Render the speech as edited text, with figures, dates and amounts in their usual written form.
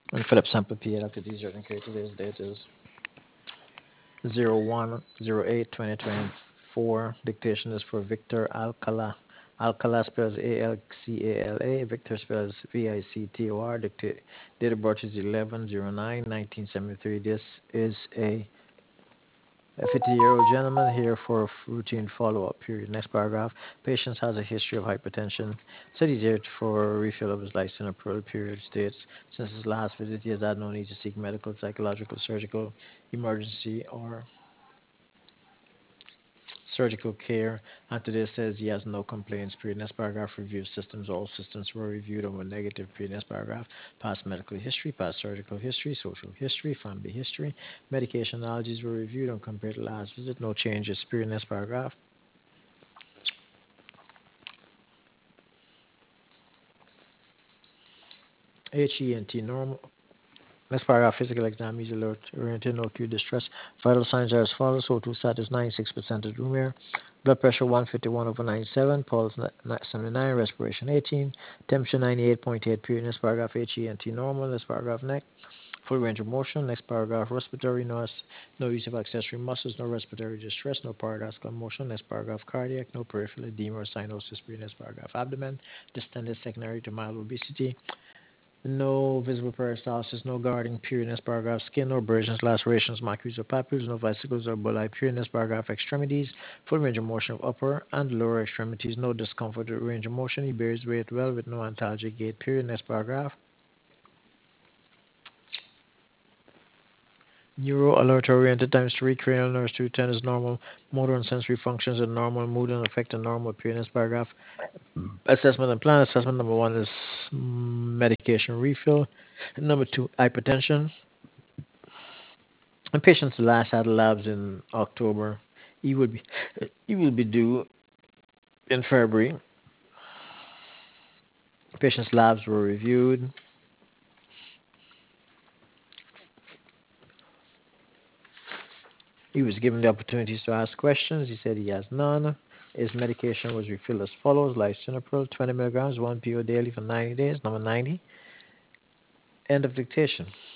And Philip sample P after these urgent care. Today's date is 01/08/2024. Dictation is for Victor Alcala. Alcala spells Alcala. Victor spells Victor. Date of birth is 11/09/1973. This is a 50-year-old gentleman here for routine follow-up period. Next paragraph. Patient has a history of hypertension. Said he's here for refill of his lysine approval period. States since his last visit, he has had no need to seek medical, psychological, surgical, emergency, or surgical care. And today says he has no complaints. Period. Next paragraph. Review systems. All systems were reviewed and were negative. Period. Next paragraph. Past medical history, past surgical history, social history, family history. Medication allergies were reviewed and compared to last visit. No changes. Period. Next paragraph. HENT normal. Next paragraph, physical exam, easy alert, oriented, no acute distress. Vital signs are as follows. O2 status 96% of room air. Blood pressure 151/97. Pulse 79. Respiration 18. Temperature 98.8. Period. Next paragraph, HENT normal. Next paragraph, neck. Full range of motion. Next paragraph, respiratory, no use of accessory muscles, no respiratory distress, no paradoxical motion. Next paragraph, cardiac, no peripheral edema or cyanosis. Period. Next paragraph, abdomen, distended secondary to mild obesity. No visible peristalsis, no guarding, period. Next paragraph, skin, no abrasions, lacerations, macules, or papules, no vesicles or bulli, period. Next paragraph, extremities, full range of motion of upper and lower extremities, no discomfort with range of motion. He bears weight well with no antalgic gait, period. Next paragraph, neuro alert oriented times 3, cranial nerves 210 is normal, motor and sensory functions are normal, mood and affect are normal, period. Next paragraph, assessment and plan. Assessment number 1 is medication refill. Number 2, hypertension. And patient's last had labs in October. He would be he will be due in February. Patient's labs were reviewed. He was given the opportunities to ask questions. He said he has none. His medication was refilled as follows: lisinopril, 20 milligrams, 1 PO daily for 90 days. Number 90. End of dictation.